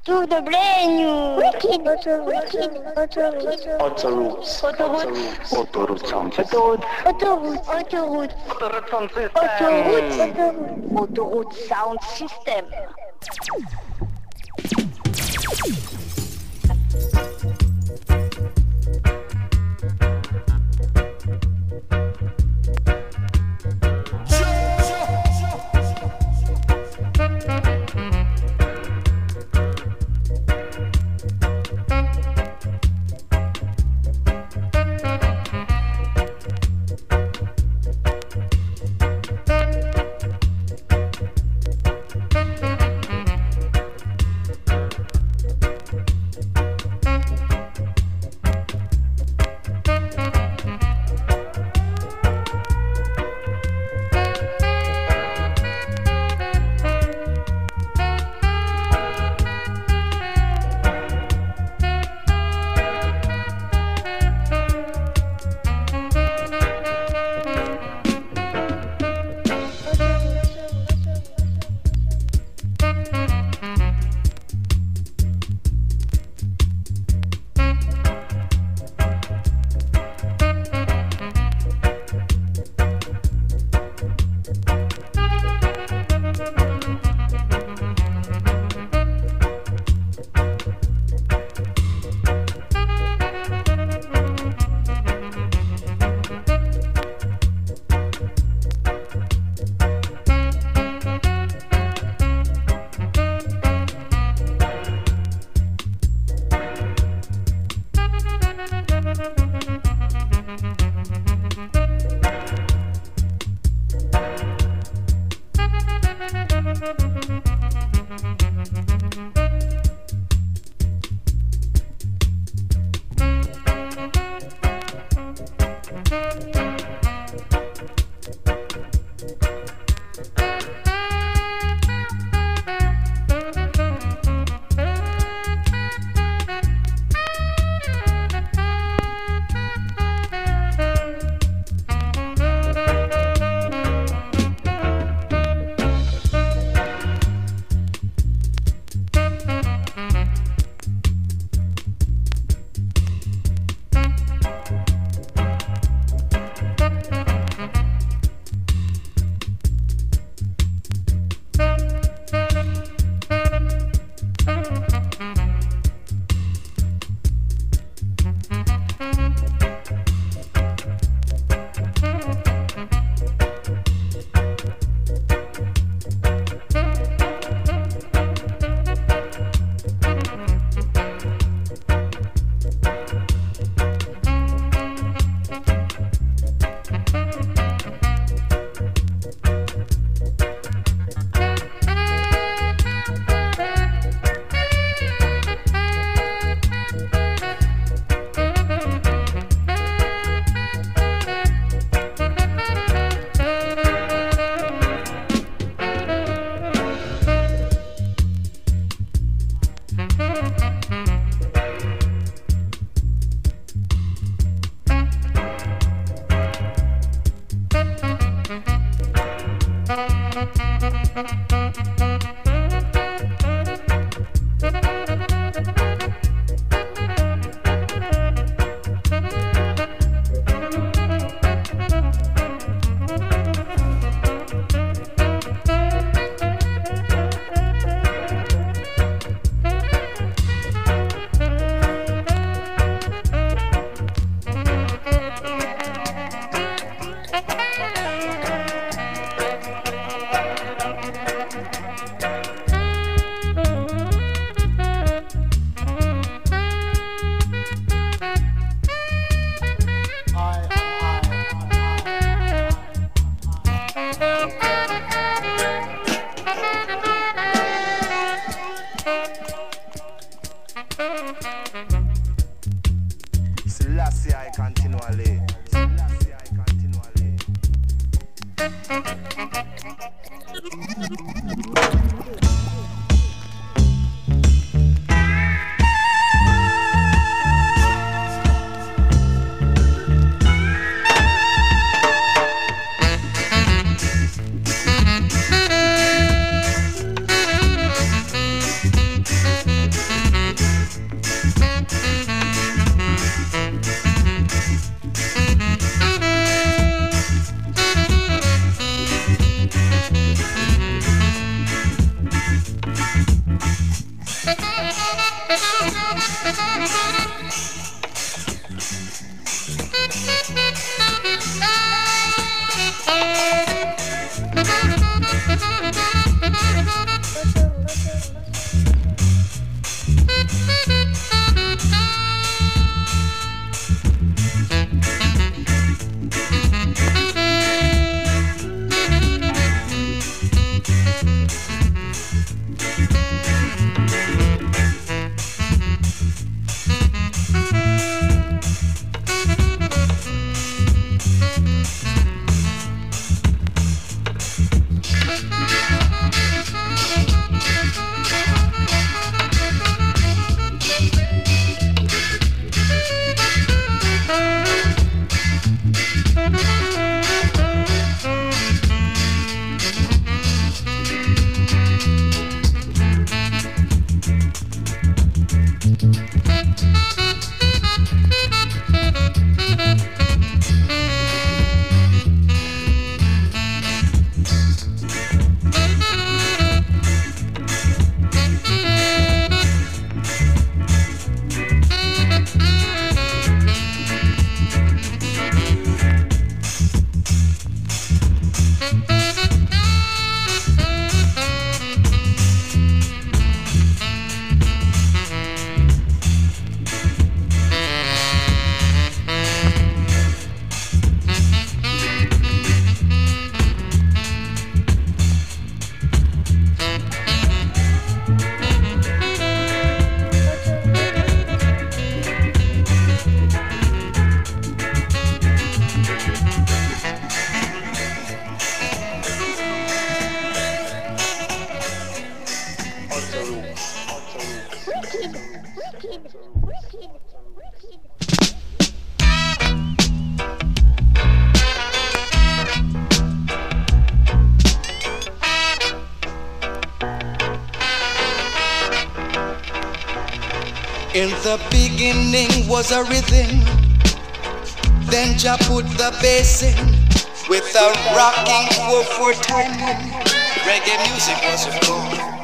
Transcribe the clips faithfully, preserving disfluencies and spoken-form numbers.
Tour de Blégne. Wicked. Autoroute. Autoroute. Autoroutes. Autoroute. Autoroute sound system. Autoroute. Autoroute. Autoroute sound system. Autoroute. Autoroute. Autoroute Sound System. In the beginning was a rhythm, then Jah put the bass in with a rocking four four timing. Reggae music was born.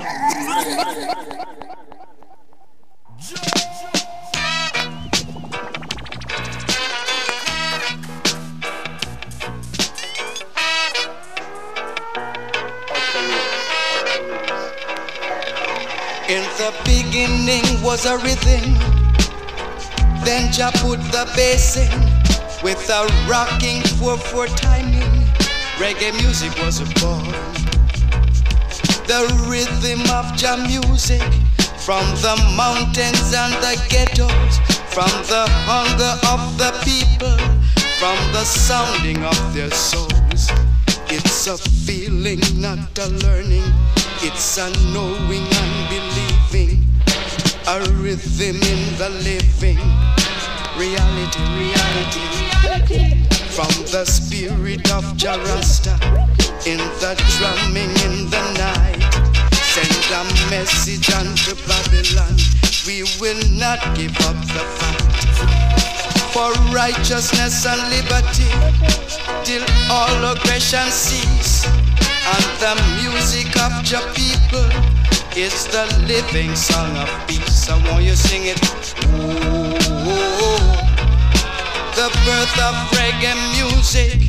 In the beginning was a rhythm, then Jah put the bass in with a rocking four four timing. Reggae music was born. The rhythm of Jah music, from the mountains and the ghettos, from the hunger of the people, from the sounding of their souls. It's a feeling, not a learning. It's a knowing and believing, a rhythm in the living. Reality, reality, from the spirit of Jah Rasta, in the drumming in the night. Send a message unto Babylon, we will not give up the fight. For righteousness and liberty, till all aggression cease. And the music of Jah people is the living song of peace. I want you to sing it. Ooh, the birth of reggae music.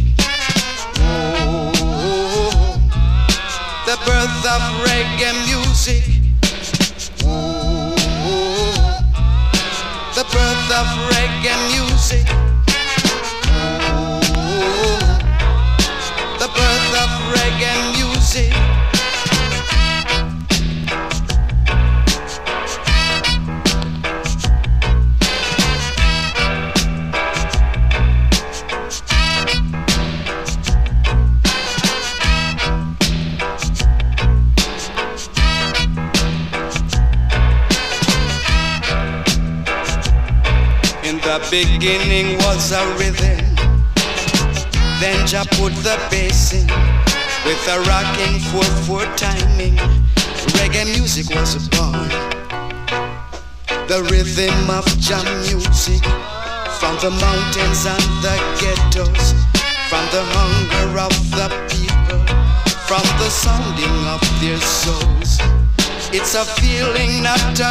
Ooh, the birth of reggae music. Ooh, the birth of reggae music. Ooh, the birth of reggae music. In the beginning was a rhythm, then Jah put the bass in with a rocking four four timing. Reggae music was born. The rhythm of Jah music, from the mountains and the ghettos, from the hunger of the people, from the sounding of their souls. It's a feeling, not a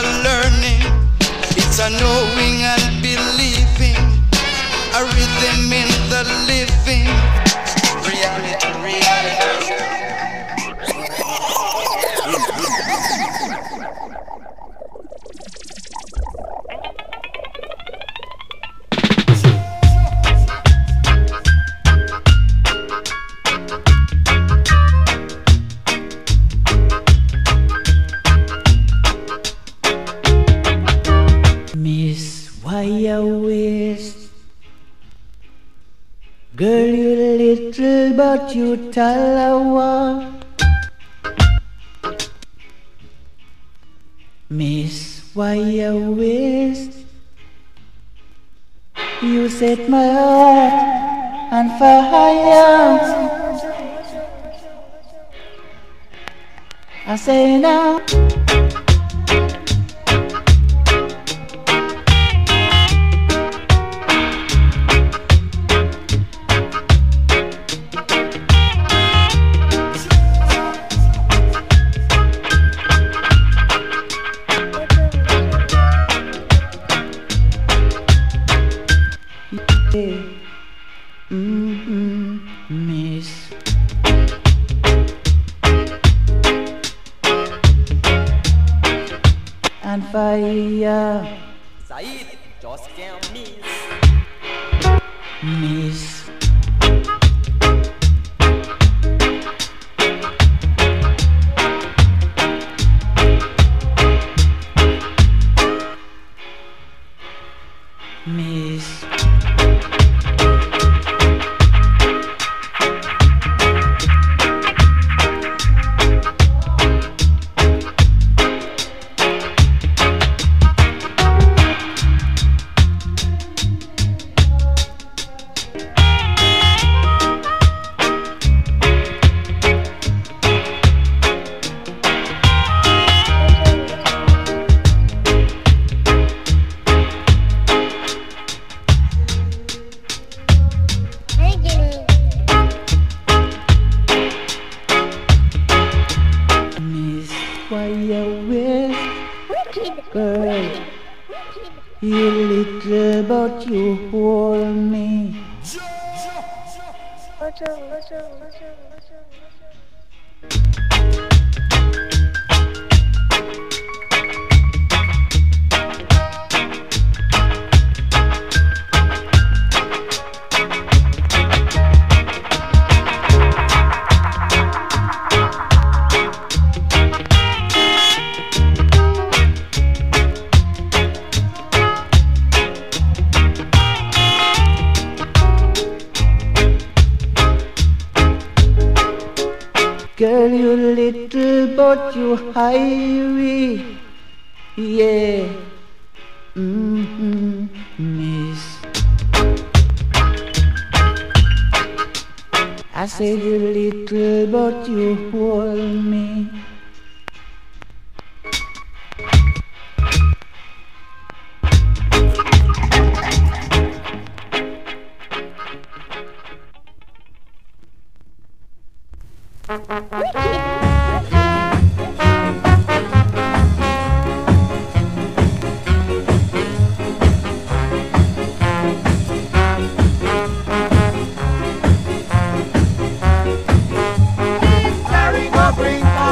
Miss, why you waste? Girl, you little but you talawa. Miss, why you waste? You set my heart on fire. I say now. Mm-hmm, miss. And fire. Said just can't miss. Miss. Miss. Why you waste, girl? You little but you hold me. Girl, you little but you high, yeah. Mm-hmm, miss. I said you little but you hold me. Bring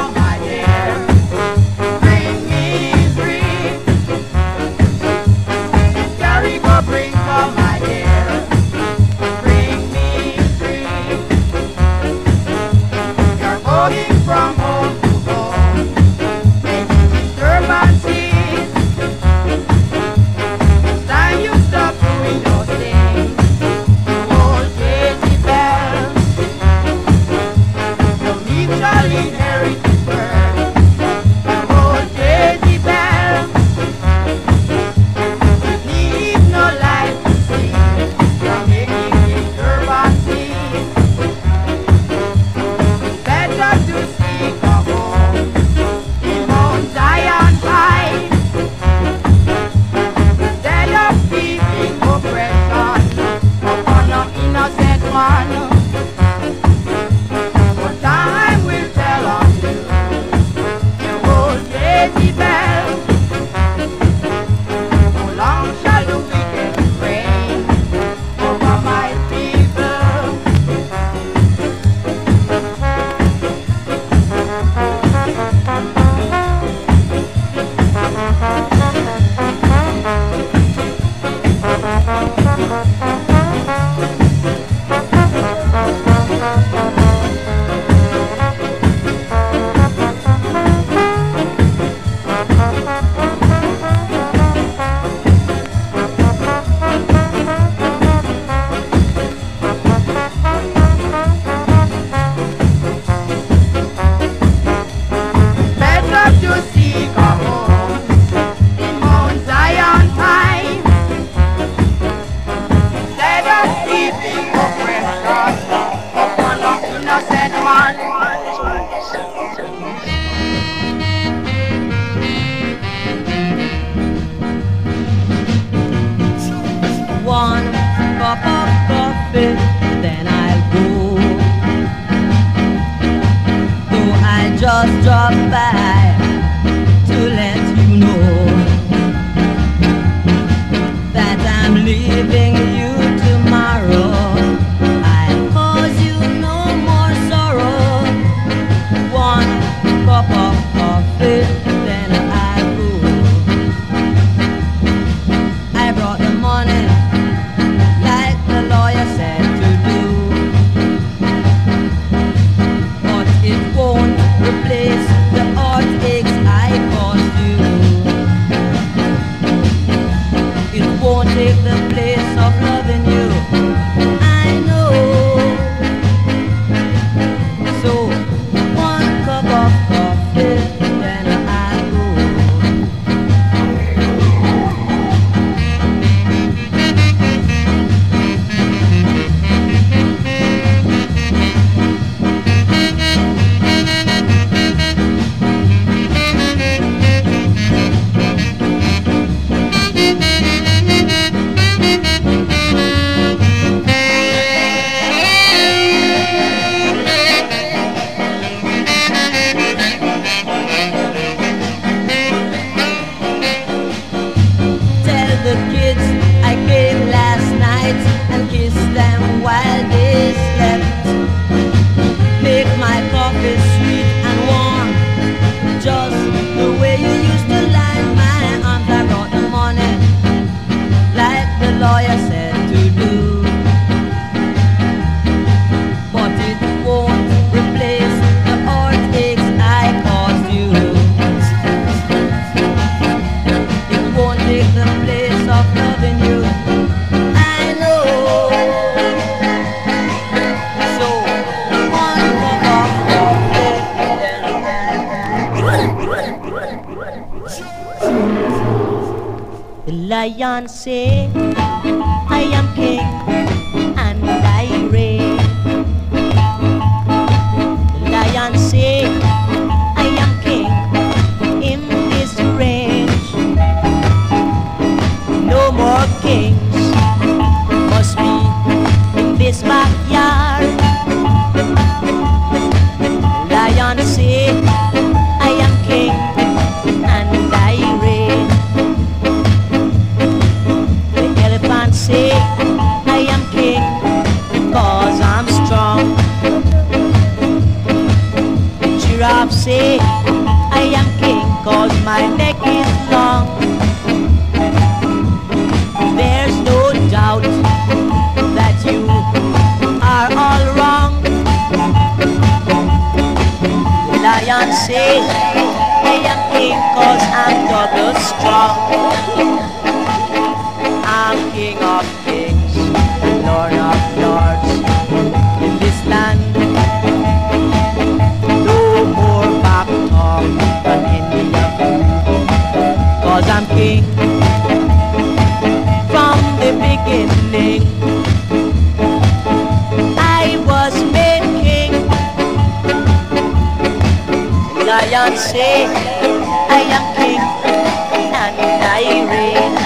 The lion say, I am king and I reign. The lion say, I am king in this range. No more kings must be in this backyard. The lion say, I am king and I reign. The elephant say, I am king because I'm strong. The giraffe say, I am king cause my neck is long. There's no doubt that you are all wrong. The lion say, I am king cause I'm double strong. I'm king of kings and lord of lords in this land. No more back talk on India, cause I'm king from the beginning. I was made king. Lion say, I am king and I reign.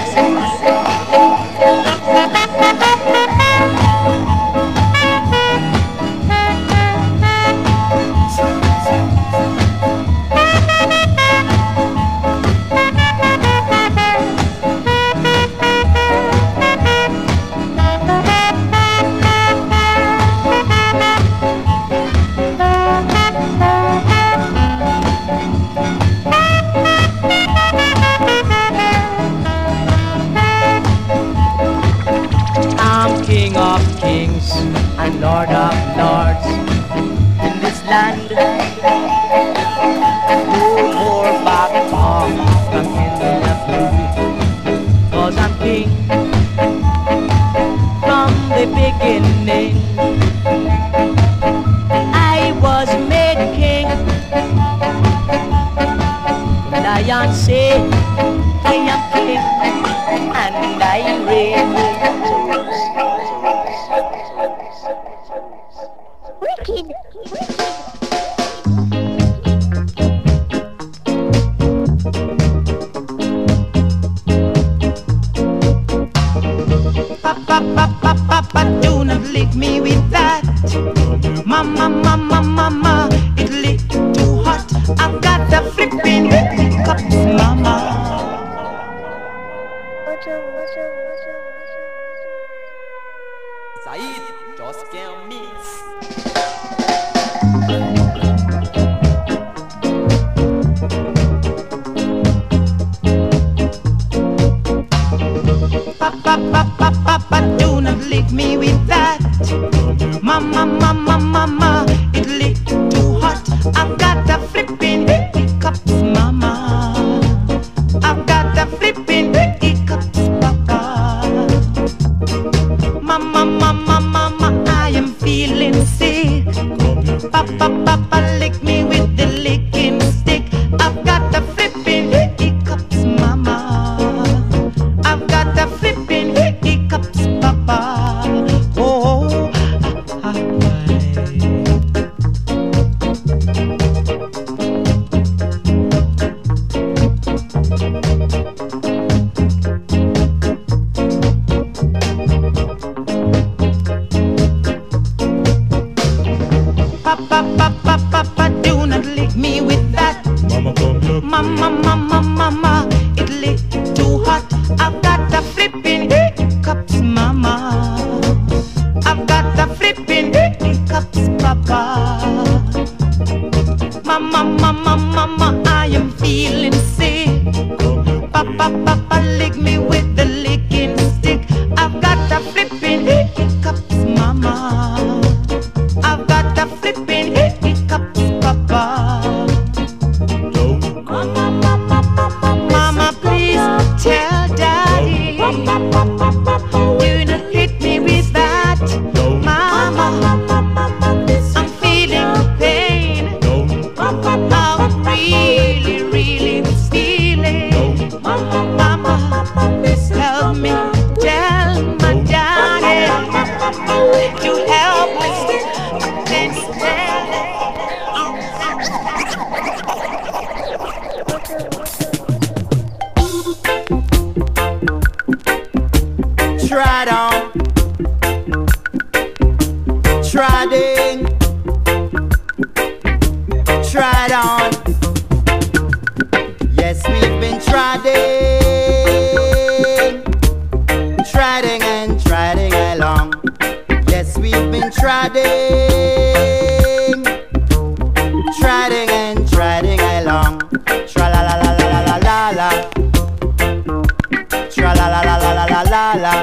King of kings and lord of lords in this land. No more back talk from India blue, cause I'm king from the beginning. I was made king. Lion say, I am king and I reign. Wicked, wicked. Papa, papa, papa, do not lick me with that. Mama, mama, mama, it lick too hot. I've got the flipping hiccups, mama. Said, just can't miss. Papa, papa, papa, do not lick me with that. Mama, mama, mama, it lick too hot. I've got the flipping hiccups, mama. I've got the flipping hiccups, papa. Mama, mama, mama, I am feeling sick. Papa, papa, lick me with the licking stick. I've got the flipping hiccups, mama. I've got the flipping hiccups, papa. Oh, ah, ah. trod on, trodding, trod on. Yes, we've been trodding, trodding and trodding along. Yes, we've been trodding, trodding and trodding along. Tra la la la la la la la la. Tra la la la la la la la la.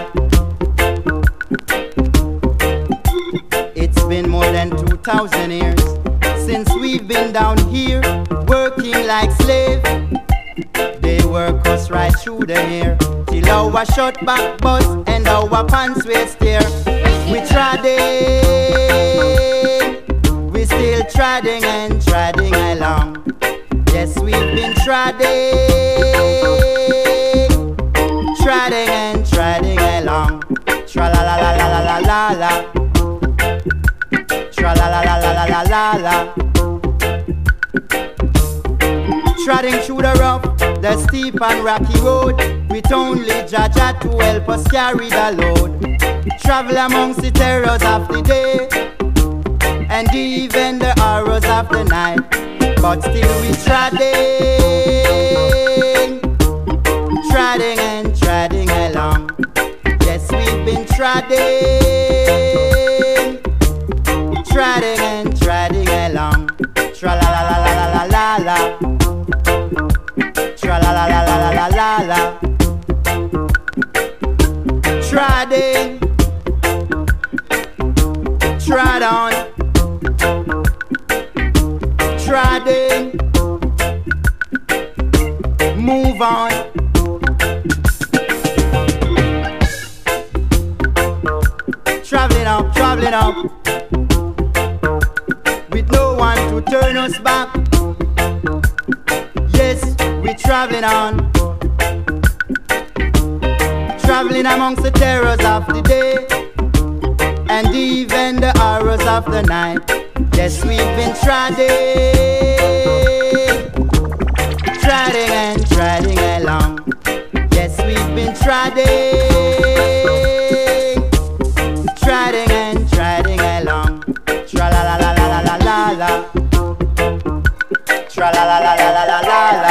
It's been more than two thousand years since we've been down here working like slaves. They work us right through the hair till our short back bust and our pants we stare. We treading, we still treading and treading along. Yes, we've been treading, treading and treading along. Tra la la la la la la la la. Tra la la la la la la la la. Treading through the rough, the steep and rocky road, with only Jah Jah to help us carry the load. Travel amongst the terrors of the day and even the horrors of the night, but still we treading, treading and treading along. Yes, we've been treading, treading and treading along. Tra la la la la la la la. Tra la la la la la la la. Treading, trod on, treading, move on. Traveling up, traveling up, with no one to turn us back. Yes, we're traveling on, traveling amongst the terrors of the day and even the horrors of the night. Yes, we've been treading, treading and treading along. Yes, we've been treading, treading and treading along. Tra la la la la la la la. Tra la la la la la la la la.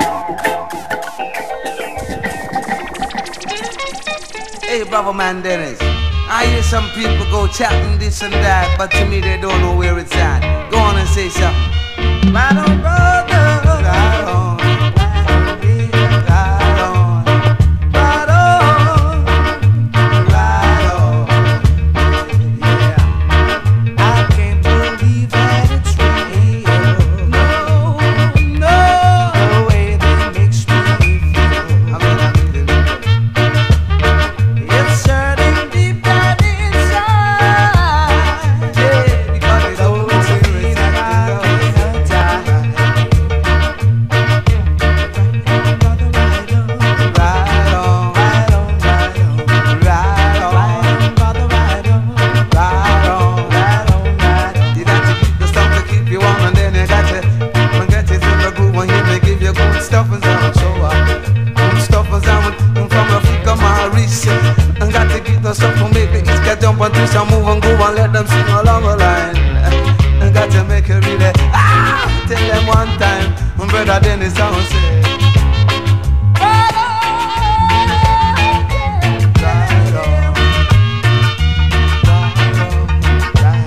Hey, brother man Dennis, I hear some people go chatting this and that, but to me they don't know where it's at. Go on and say something. Right on, brother. Right on. Right on. Right on. Right on. Yeah. I can't believe that it's real. No, no. The way that makes me feel. I mean, I mean, it's certain deep down inside. Yeah, because it's always a reason I can't die. Right on, right on, right on, right on, brother, right on, right on, right on, right on. You got to keep the stuff to keep you warm, and then you got to get it in the groove, and he may give you good stuff and sound. So uh, good stuff and sound from Africa, Maurice. And got to get the stuff to make the East get jump and twist and move and go and let them sing along the line. And got to make it really ah, tell them one time when brother Dennis sound say. Right on, right on, right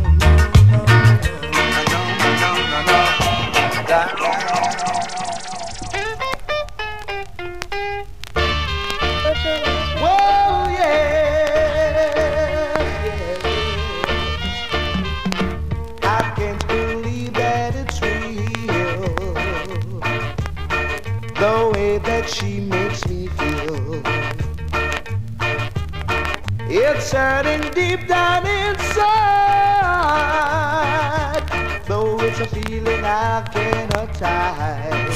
Whoa, yeah, yeah. I can't believe that it's real. The way that she makes me feel. It's hurting deep down inside, though it's a feeling I cannot hide.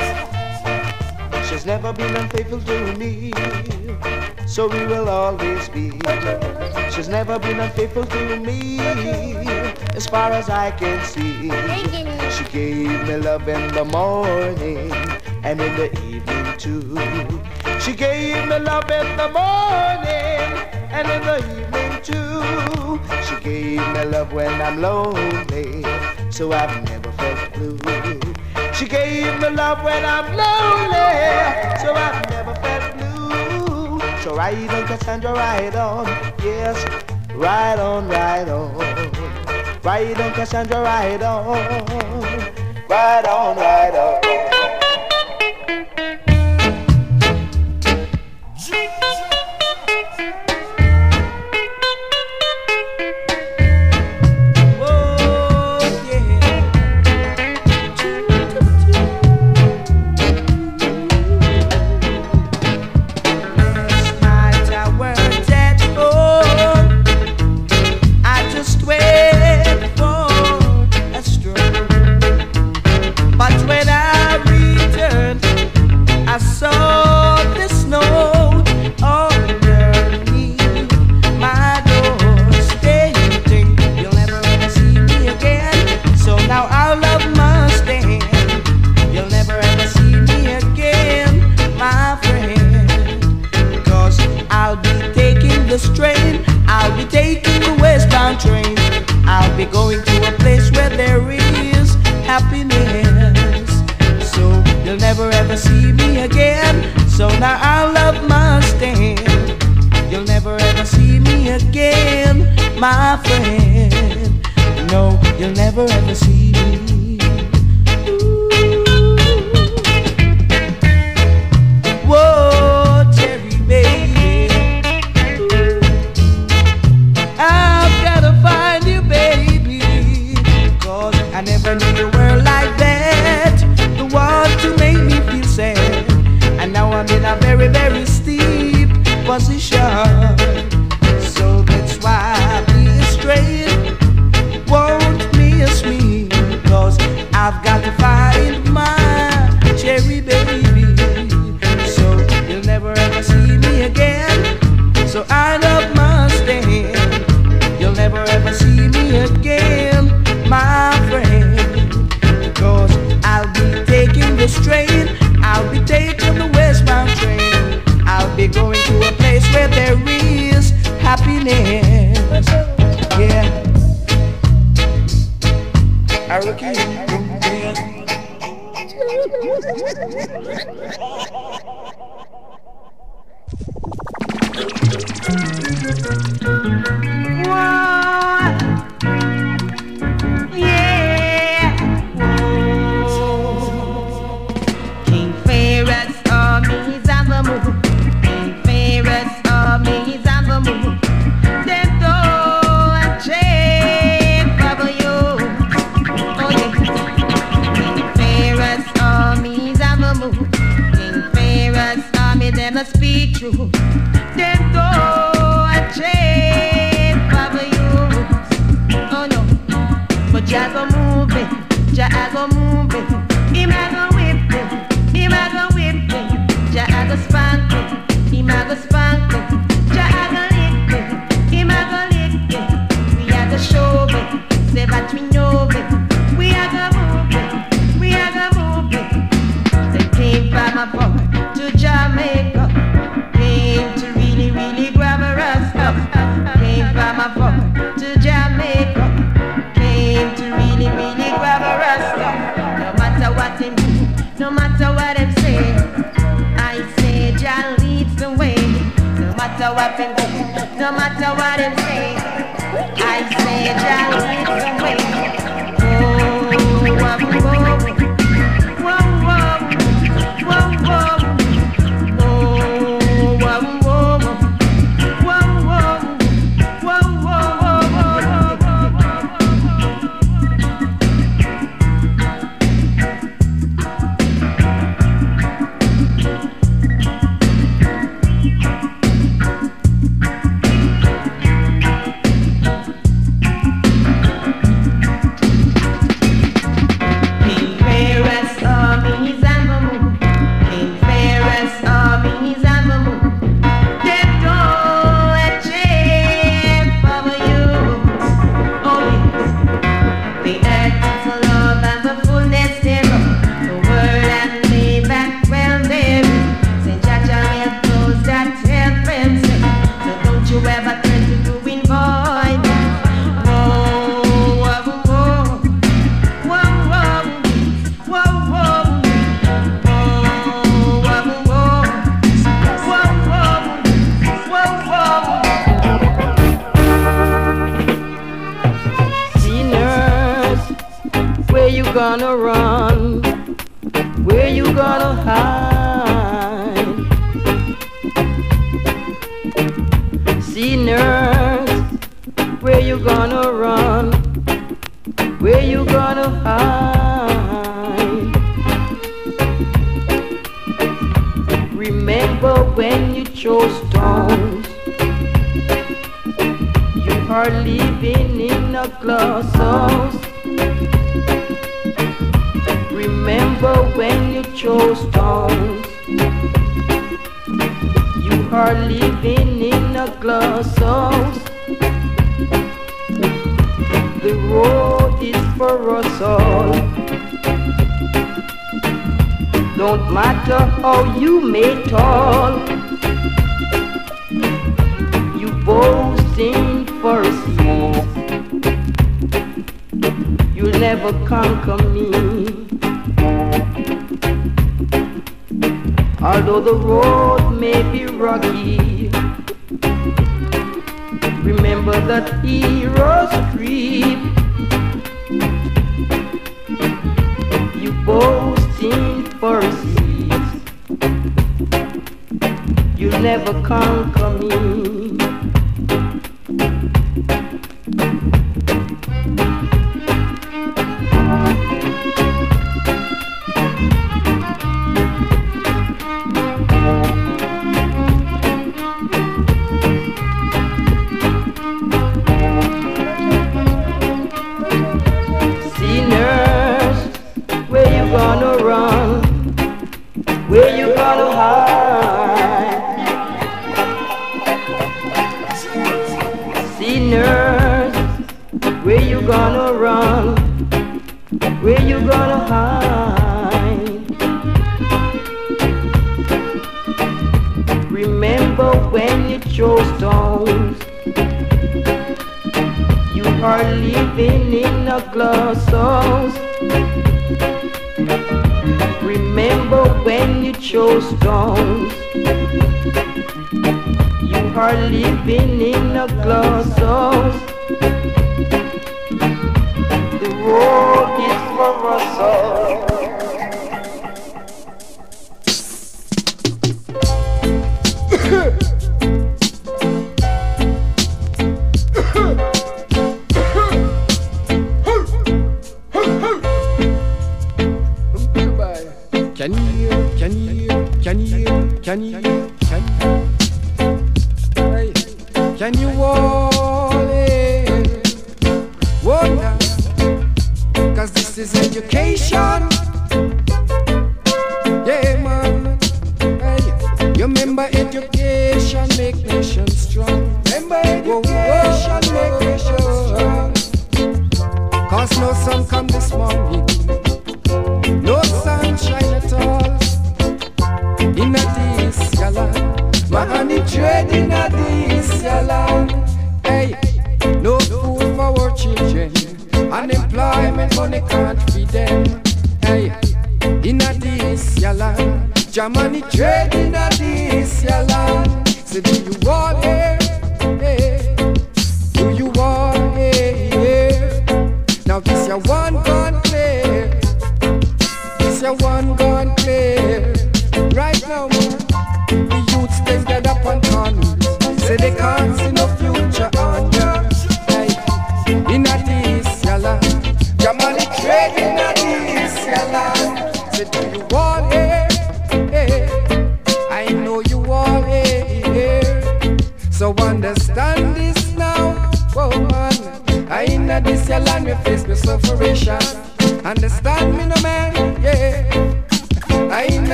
She's never been unfaithful to me, so we will always be. She's never been unfaithful to me, as far as I can see. She gave me love in the morning and in the evening too. She gave me love in the morning and in the evening too. She gave me love when I'm lonely, so I've never felt blue. She gave me love when I'm lonely, so I've never felt blue. So ride on, Cassandra, ride on, yes, ride on, ride on. Ride on, Cassandra, ride on, ride on, ride on. gonna run? Where you gonna hide? Sinners, where you gonna run? Where you gonna hide? Remember when you chose stones? You are living in a glass house. Remember when you chose stones? You are living in a glass house. The road is for us all. Don't matter how you may tall. You boasting for a seat. You'll never conquer me. Although the road may be rocky, remember that heroes creep. You boasting for a seat, you'll never conquer me.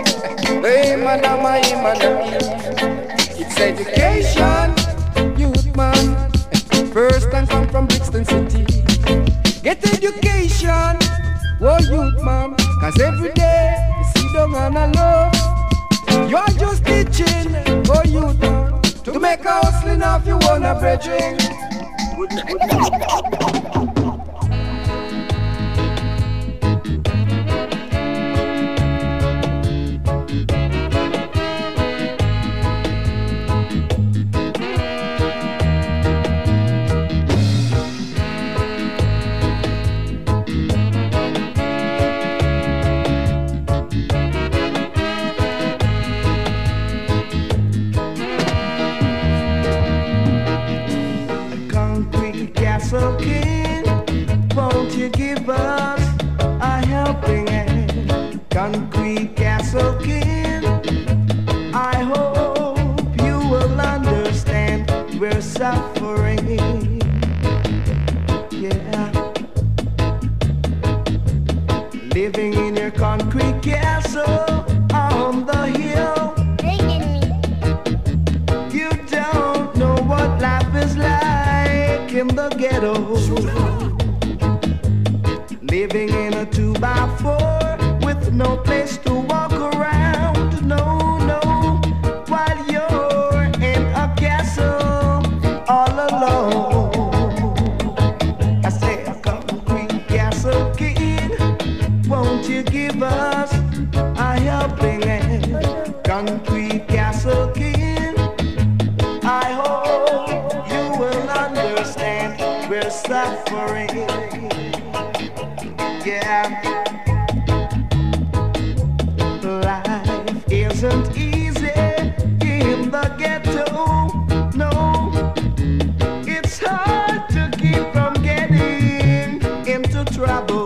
It's education, youth education. Oh, youth man, cause every day you sit down and alone. You're just teaching, oh, youth man, to make a hustling of you wanna brethren. So King, won't you give us a helping hand? Concrete Castle King, I hope you will understand we're suffering. Yeah, living in your concrete castle on the hill. You don't know what life is like in the ghetto, living in a two by four with no place to walk around. No, no, while you're in a castle all alone. I say, a concrete castle kid, won't you give us a helping hand? Concrete castle kid, I hope you will understand we're suffering. Yeah, life isn't easy in the ghetto. No, it's hard to keep from getting into trouble.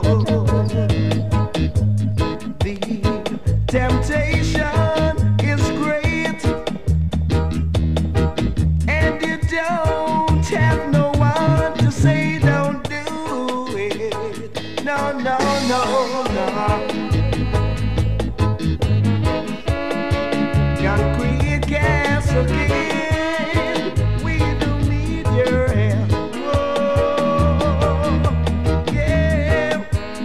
The temptation is great, and you don't have no one to say don't do it. No, no, no, no. Concrete castle kid, we do need your help. Oh, yeah.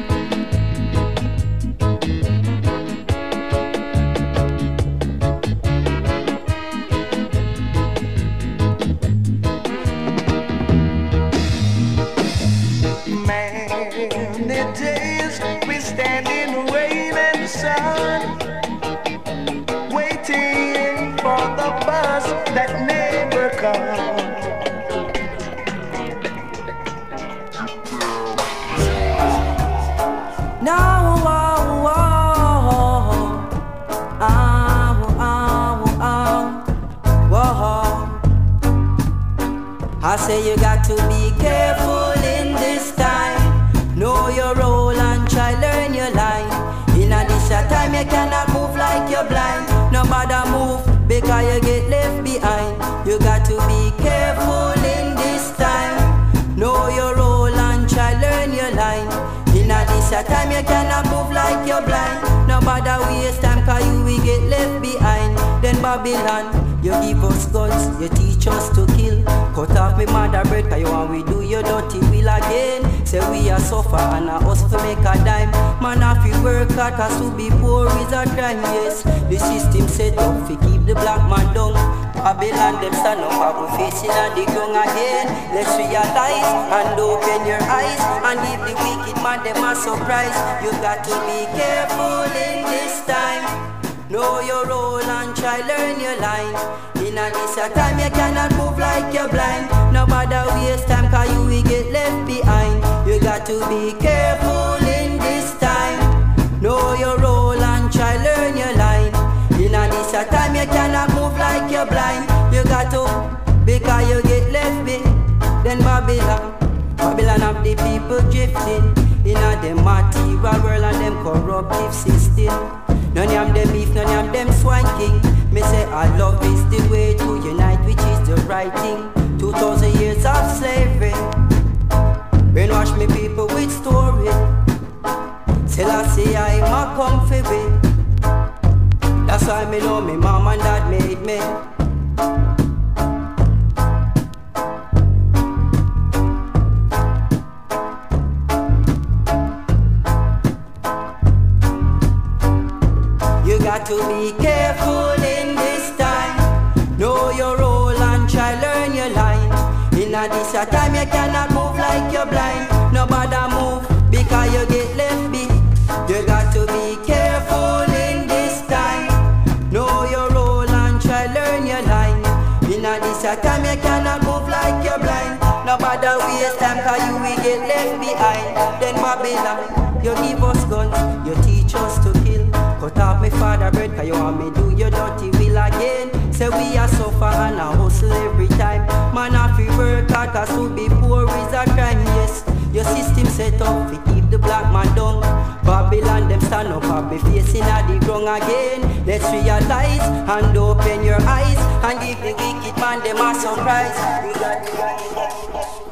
Many days we stand in the rain and the sun, waiting for the bus that never comes. Now, oh, oh, oh, oh, oh, oh. I say you got to be careful in this time. Know your role and try learn your line. In a this a time you cannot move like you're blind. No matter move because you get left behind. You got to be careful in this time. Know your role and try learn your line. In a this a time you cannot move like you're blind. No matter waste time cause you will get left behind. Then Babylon, you give us guns, you teach us to kill. Cut off me mother bread cause you want we do your dirty will again. Say we are suffer and a us to make a dime. Man if you work hard cause to be poor is a crime, yes. The system set up to keep the black man down. Babylon them stand up and we facing on the ground again. Let's realize and open your eyes and give the wicked man them a surprise. You got to be careful in this time. Know your role and try learn your line. In a this a time you cannot move like you're blind. No matter waste time cause you will get left behind. You got to be careful in this time. Know your role and try learn your line. In a this a time you cannot move like you're blind. You got to because you get left behind. Then Babylon, Babylon have the people drifting in a them material world and them corruptive system. None of them beef, none of them swine king. Me say our love is the way to unite, which is the right thing. Two thousand years of slavery, brainwash me people with story. Till I say I'm a comfy way. That's why me know me mom and dad made me. got to be careful in this time. Know your role and try learn your line. In a this a time you cannot move like you're blind. Nobody move because you get left beat. You got to be careful in this time. Know your role and try learn your line. In a this a time you cannot move like you're blind. Nobody waste time cause you will get left behind. Then Babylon, you give us guns, you teach us to kill. Cut off me father bread cause you want me do your dirty will again. Say we a suffer and a hustle every time. Man have to work hard cause to be poor is a crime, yes. Your system set up to keep the black man down. Babylon them stand up and be facing at the ground again. Let's realize and open your eyes and give the wicked man them a surprise. We got, we got, we got.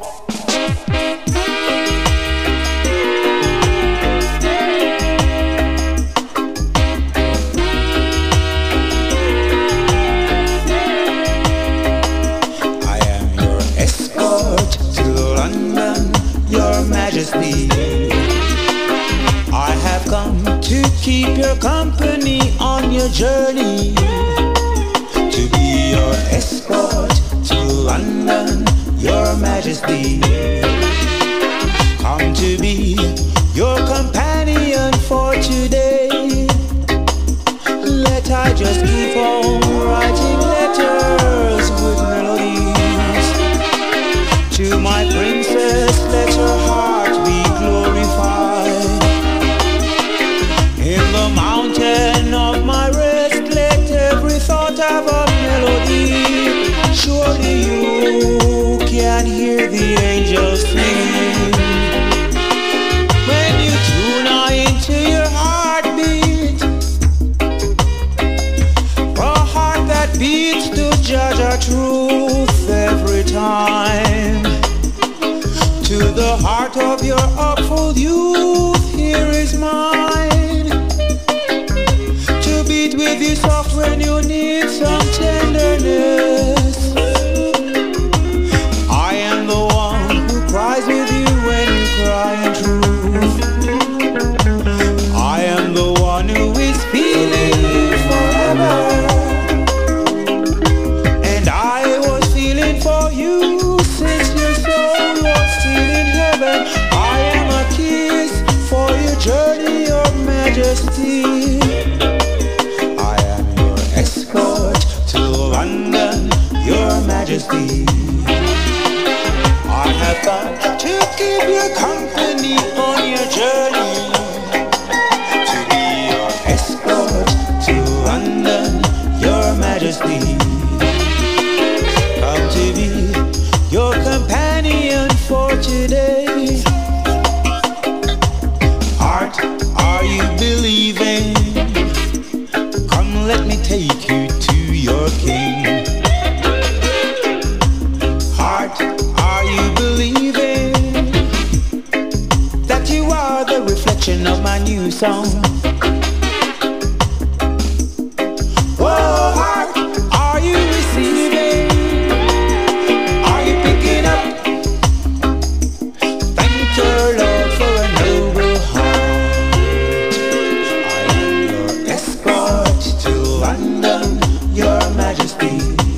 Your Majesty, I have come to keep your company on your journey, to be your escort to London, Your Majesty. Come to be your companion for today. Let I just keep on writing letters with melodies to my princess. Let her heart be glorified. In the mountain of my rest, let every thought have a melody. Surely you can hear the angels sing. When you tune into your heartbeat, a heart that beats to judge our truth every time. To the heart of your hopeful youth, here is mine. To beat with you soft when you need some tenderness. I am the one who cries with you when you cry in truth. I am the one who is feeling you forever. And I was feeling for you since your soul was still in heaven. I am a kiss for your journey, Your Majesty. I am your escort to London, Your Majesty. I have come to keep your company on your journey, to be your escort to London, Your Majesty. Come to be your companion for today. Heart, are you believing? Come, let me take you to your king. Heart, are you believing that you are the reflection of my new song? Oh, heart, are you receiving? Are you picking up? Thank your Lord for a noble heart. I am your escort to London, Your Majesty.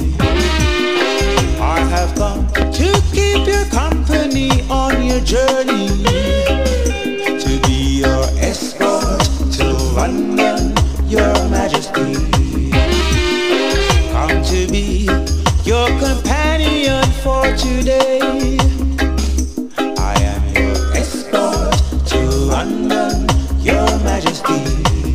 I have come to keep your company on your journey, to be your escort to London, Your Majesty. Come to be your companion for today. I am your escort to London, Your Majesty.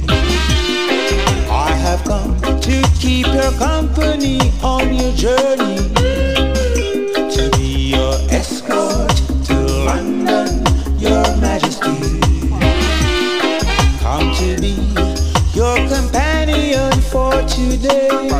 I have come to keep your company on your journey, to be your escort to London, Your Majesty. Come to be your companion for today.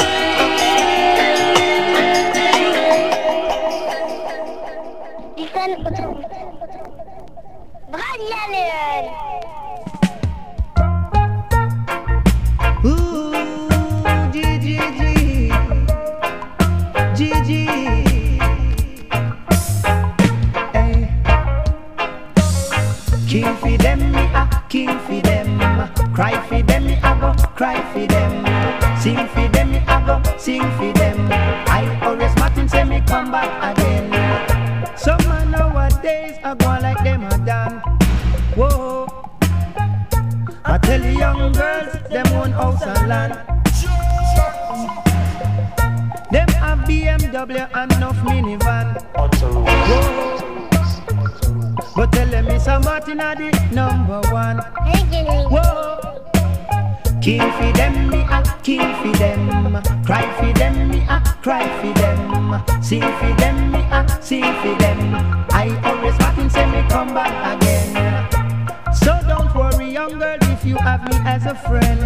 Listen Ooh, G G G, G G. Hey. King for them, me a king for them. Cry for them, me a go cry for them. Sing for them, me a go sing for them. I always Martin say me come back again. Some man nowadays a go like them a done. Whoa. I tell the young girls, them own house and land. Them have B M W and enough minivan. Whoa. But tell them Miss Martin are the number one. Whoa. King for them, me a king for them. Cry for them, me a cry for them. Sing for them, me a sing for them. I always Martin say me come back again. So don't worry, young girl, if you have me as a friend.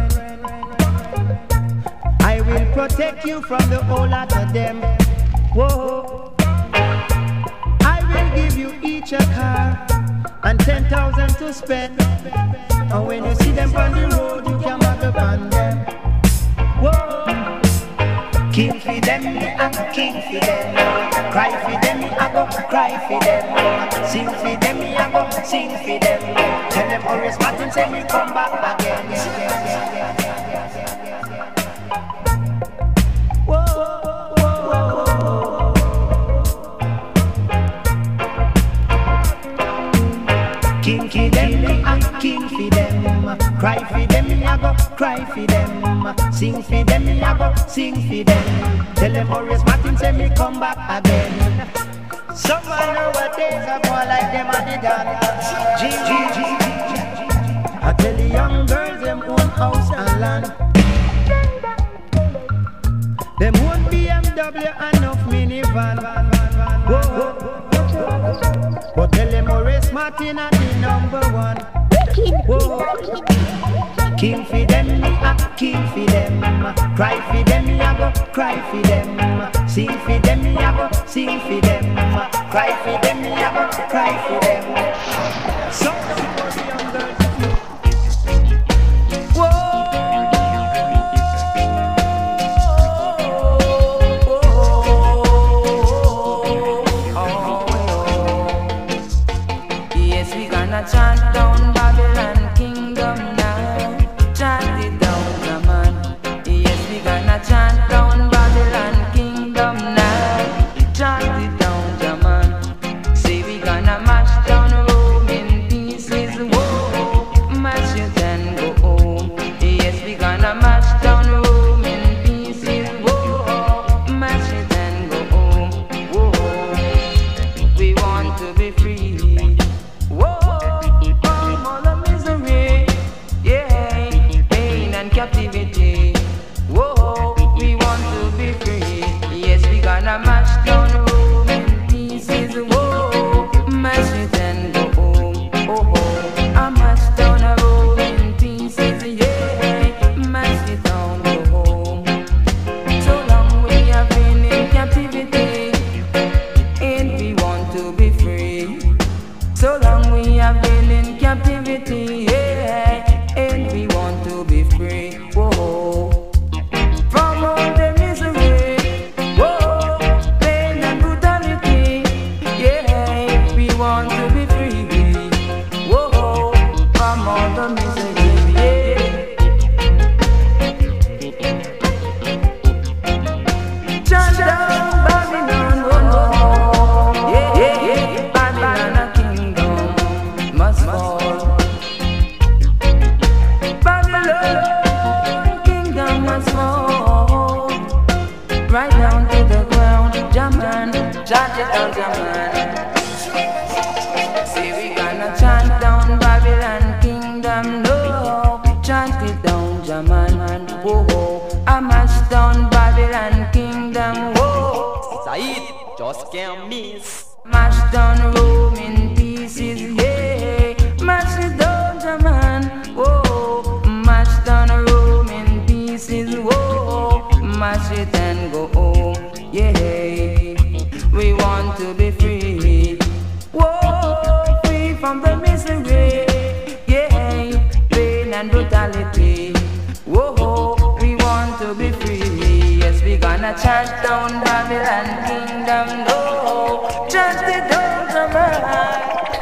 I will protect you from the whole lot of them. Whoa. I will give you each a car and ten thousand to spend. And when you see them on the road, you can mug upon them. Whoa. King for them, me a king for them. Cry for them, me a go cry for them. Sing for them, me a go sing for them. Tell them Horace Martin say me come back again. Whoa, whoa, whoa, whoa. King for them, me a king for them. Cry for them, me a go cry for them. Sing for them, me a go sing for them. Tell them Horace Martin say me come back again. Some man nowadays are more like them and the done. G G G G. I tell the young girls them own house and land. Them own B M W and enough minivan. Whoa. But tell them Horace Martin are the number one. Whoa. King for them, me a king for them. Cry for them, me a go cry for them. Sing for them, me a go sing for them. Cry for them, me a go cry for them. So for the young girls. Chant down Babylon kingdom now. Chant it down, Jaman. Yes, we gonna chant down Babylon kingdom now. Chant it down, Jaman. Say we gonna mash down Rome in pieces. Whoa, mash it and go home. Yes, we gonna mash down Rome in pieces. Whoa, mash it and go home. Whoa, we want to be free. Whoa. Captivity. Whoa, we want to be free. Yes, we gonna mash down Rome in pieces. Whoa, mash it and go home. Oh, oh, I mash down a Rome in pieces. Yeah, mash it down, go home. So long we have been in captivity, and we want to be free. So long we have been in captivity. Yeah, and we want to be free. Whoa, from all the misery, whoa, pain and brutality. Yeah, we want to be free. Whoa, from all the misery. Yeah. Chant down Babylon, oh no. Yeah, yeah, yeah. Babylon a kingdom must fall. Right down to the ground, Jaman, chant it down, Jaman. Say we gonna chant down Babylon kingdom, no. Chant it down, Jaman, whoa. I mash down Babylon kingdom, whoa. Said, just can't miss. Mash down Rome in pieces, yeah. Mash it down, Jaman, whoa. Mash down Rome in pieces, whoa. Mash it and go home, yeah. We want to be free. and brutality. Whoa, we want to be free. Yes, we gonna chant down Babylon kingdom. No, chant it down to my.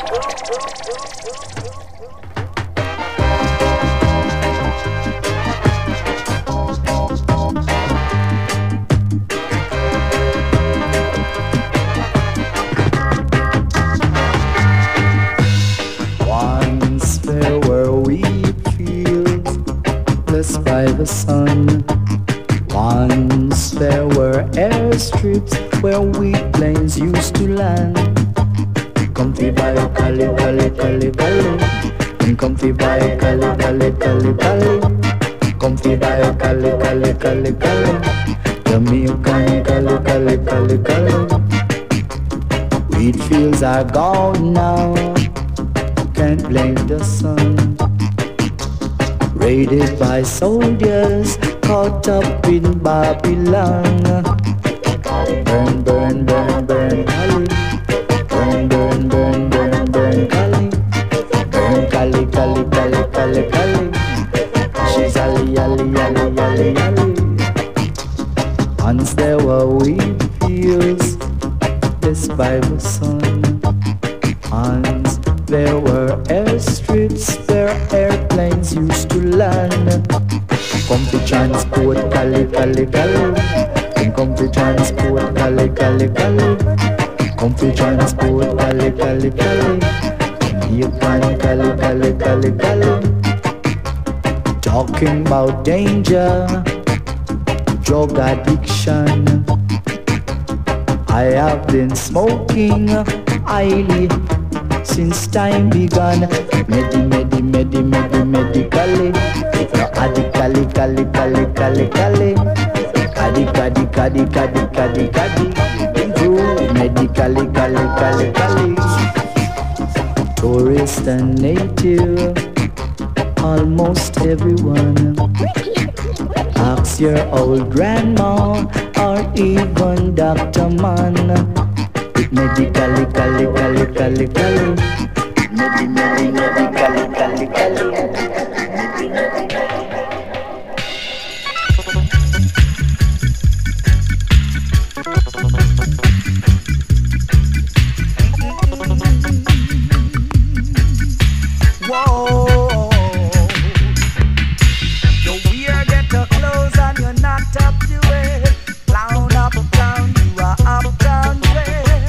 Once there were wheat fields blessed by the sun. Once there were airstrips where wheat planes used to land. Comfy by Cali, Cali, Cali, Cali. Comfy by Cali, Cali, Cali, Cali. Comfy by Cali, Cali, Cali, Cali. Jamaican Cali, Cali, Cali, Cali. Wheat fields are gone now. Can't blame the sun. Raided by soldiers caught up in Babylon. Burn, burn, burn, burn, Cali. Burn, burn, burn, burn, burn, Cali. Burn, Cali, Cali, Cali, Cali, Cali. She's Ali, Ali, Ali, Ali, Ali. Once there were wheat fields blessed by the sun. Once there were airstrips where airplanes used to land. Come to transport Cali, Cali, Cali. Come to transport Cali, Cali, Cali. Come to transport Cali, Cali, Cali. You can Cali, Cali, Cali, Cali. Talking about danger, drug addiction. I have been smoking highly since time began. Medi, medi, medi, medi, medically. No addically, cali, cali, cali, cali. Addict, addict, addict, addict, addict, addict. Improve medically, cali, cali, cali. Tourist and native, almost everyone. Ask your old grandma or even Doctor Man. Medically, cali, cali, cali, cali. Medi, medi, medically, cali, cali. Medi, medi. Whoa, you wear ghetto clothes and you're not up to it. Clown up, clown, you are uptown red.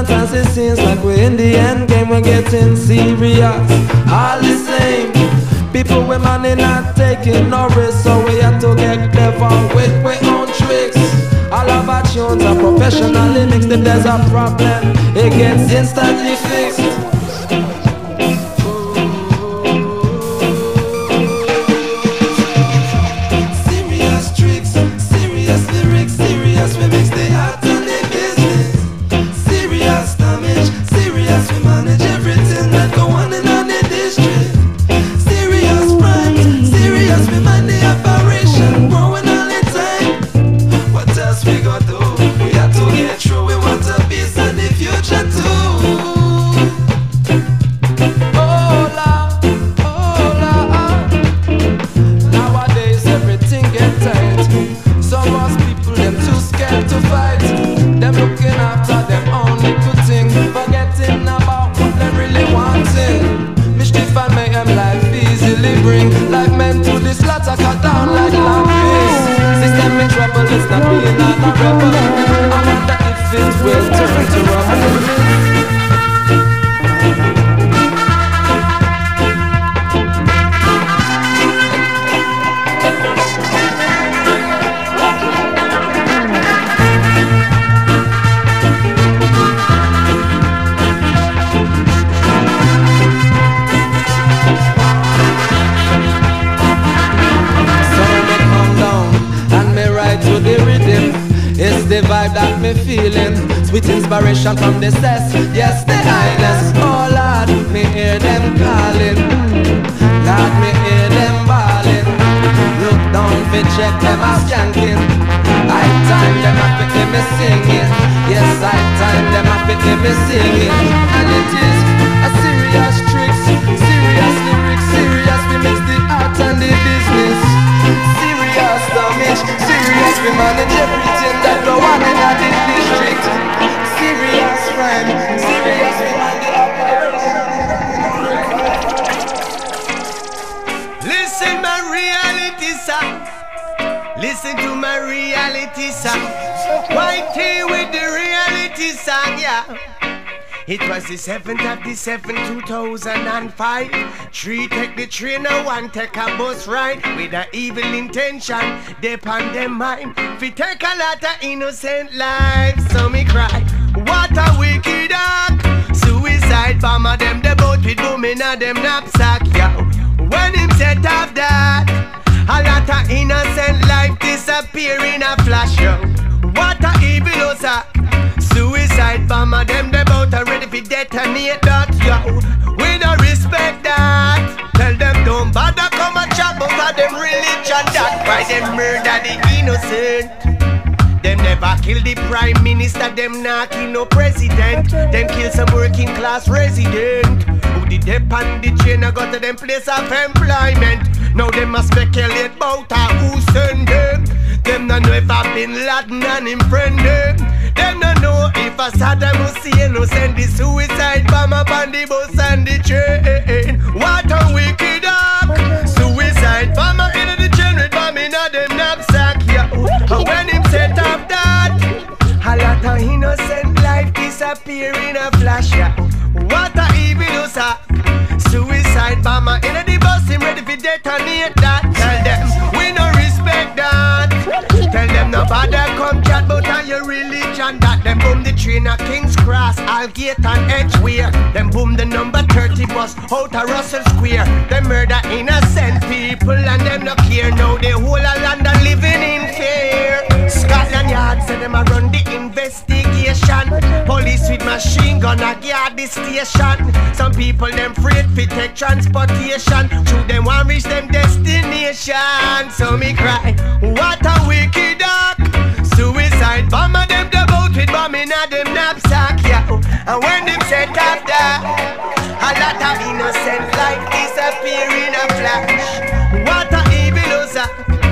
and fancy scenes like we're in the end game, we're getting serious. All the same, people with money not taking no risk, so we have to get clever with our own tricks. All of our tunes are professionally mixed. If there's a problem, it gets instantly fixed. Serious tricks, serious lyrics, serious we mix the art and the business. Serious damage, serious we manage everything that go on in the district. Serious crimes, serious we man the operation, growing all the time. What else we got do? We have to get through. We want a peace and the future too. Oh Lord, oh Lord. Nowadays everything get tight. Some of us people them too scared to fight. Them looking after them own little thing, forgetting about what they really wanting. Mischief and mayhem life easily bring, like men to this slaughter cut down like lamb piece. System in trouble, it's not being on a rebel. I wonder if it will turn to rubble. It's the vibe that me feeling, sweet inspiration from the cess. Yes, the highness. Oh Lord, me hear them calling. Lord, me hear them bawling. Look down fi check them a skanking. I time them a fit me singing. Yes, I time them a fit me singing. And it is a serious tricks, serious lyrics, serious we mix the art and the business. Serious damage, serious we manage everything that go on in the district. Serious crime, serious we man the operation. Listen my reality song. Listen to my reality song. White tea with the reality song, yeah. It was the seventh of the seventh, two thousand five. Three take the train and one take a bus ride. With an evil intention, they on them mind. We take a lot of innocent lives, so me cry. What a wicked act. Suicide bomber them, the boat with booming at them knapsack, yo. When him set off that, a lot of innocent life disappear in a flash, yo. What a evil osa. Suicide bomber them, they bout ready for detonate that, yo. We don't respect that. Tell them don't bother come and chat about them religion. That why them murder the innocent. Them never kill the prime minister, them not kill no president. Them kill some working class resident who did dep on the chain and got to them place of employment. Now them must speculate about who send them. Them no know if I Bin Laden and him friend them. Them no know if a Saddam Hussein no send the suicide bomber on the bus and the train. What a wicked act. Suicide bomber in the train with bomb in a them knapsack, yeah. And when him set up that, a lot of innocent life disappear in a flash, yeah. What a evil usa. Suicide bomber in the bus, him ready for detonate that. Tell them we no respect that. Tell them no bother come chat about on your religion. That them boom the train at King's Cross, Aldgate and Edgeware. Them boom the number thirty bus out of Russell Square. Them murder innocent people and them no care. Now the whole of London living in fear. Scotland Yard say them a run the investigation. Police with machine gun a guard the station. Some people them afraid fi take transportation. Should them want reach them destination. So me cry, what a wicked act. Suicide bomber them the boat with bomb in a them knapsack, yeah. And when them set up that, a lot of innocent life disappear in a flash. What a evil usa.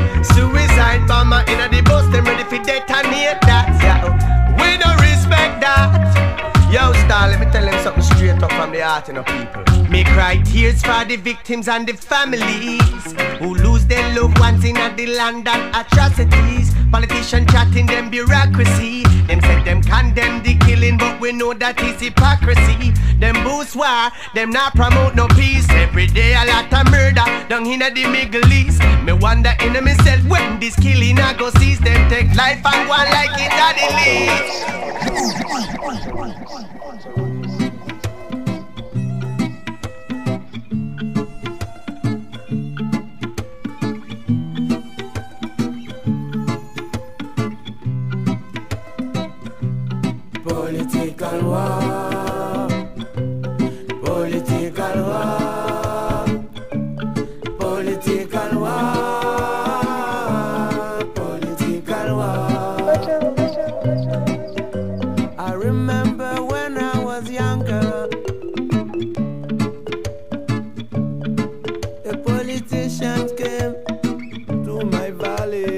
Suicide bomber in a the bus, them ready for detonate that, yeah. We don't respect that. Yo, Star, let me tell them something straight up from the heart, you know, people. Me cry tears for the victims and the families who lose their loved ones in the land of atrocities. Politicians chatting them bureaucracy. Them said them Them condemn the killing, but we know that is hypocrisy. Them boost war, them not promote no peace. Every day a lot of murder down in the Middle East. Me wonder in myself when this killing I go cease. Them take life and go like it at the Political war, political war, political war, political war. I remember when I was younger, the politicians came to my valley.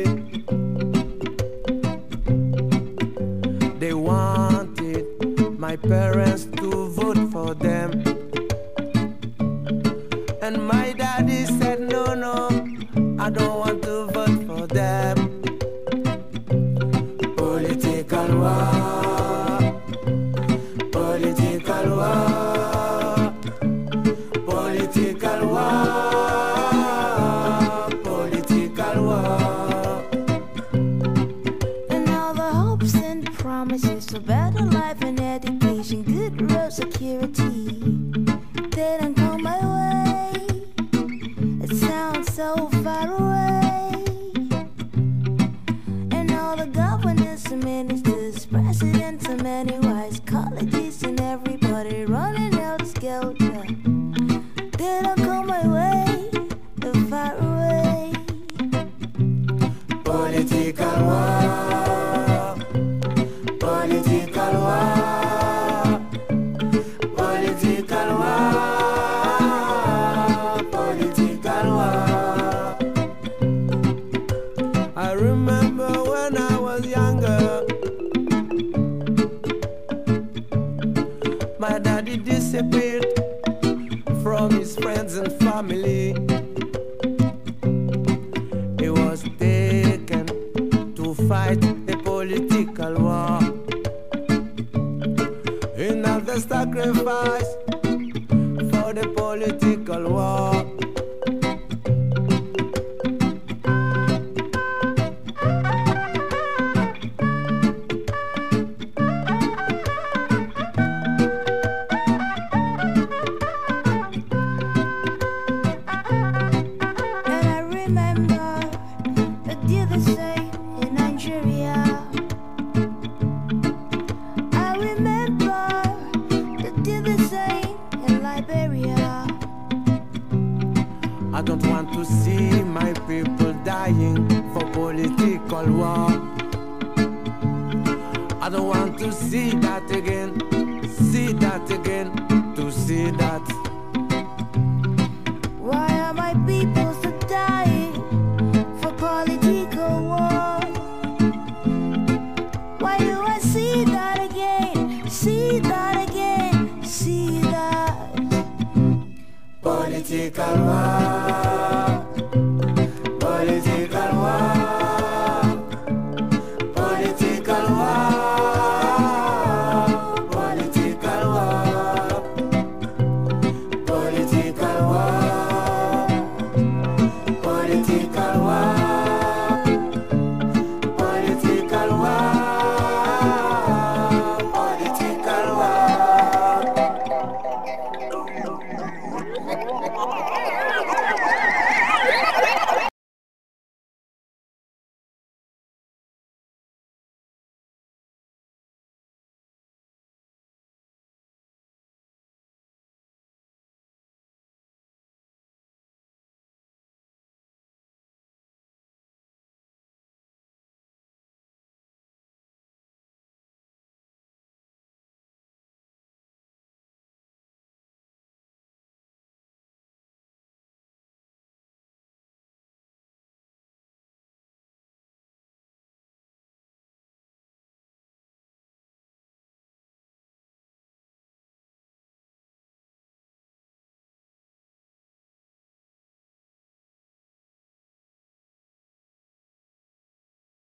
They wanted my parents to vote for them, and my daddy said no, no, I don't want to vote for them. Political war, political war, political war, political war. And all the hopes and promises for better life and education, good road security, they don't come my way. It sounds so far away. And all the governors and ministers, presidents and many wise colleges and everybody running out skelter, they don't come my way. They're far away. Political war, political war, political war, political war. I remember when I was younger, my daddy disappeared from his friends and family. He was taken to fight a political war. Another sacrifice for the political war. And I remember they did the same in Nigeria. I remember they did the same in Liberia. I don't want to see my people dying for political war. I don't want to see that again, see that again, to see that. Why are my people still dying for political war? Why do I see that again, see that again, see that? Political war,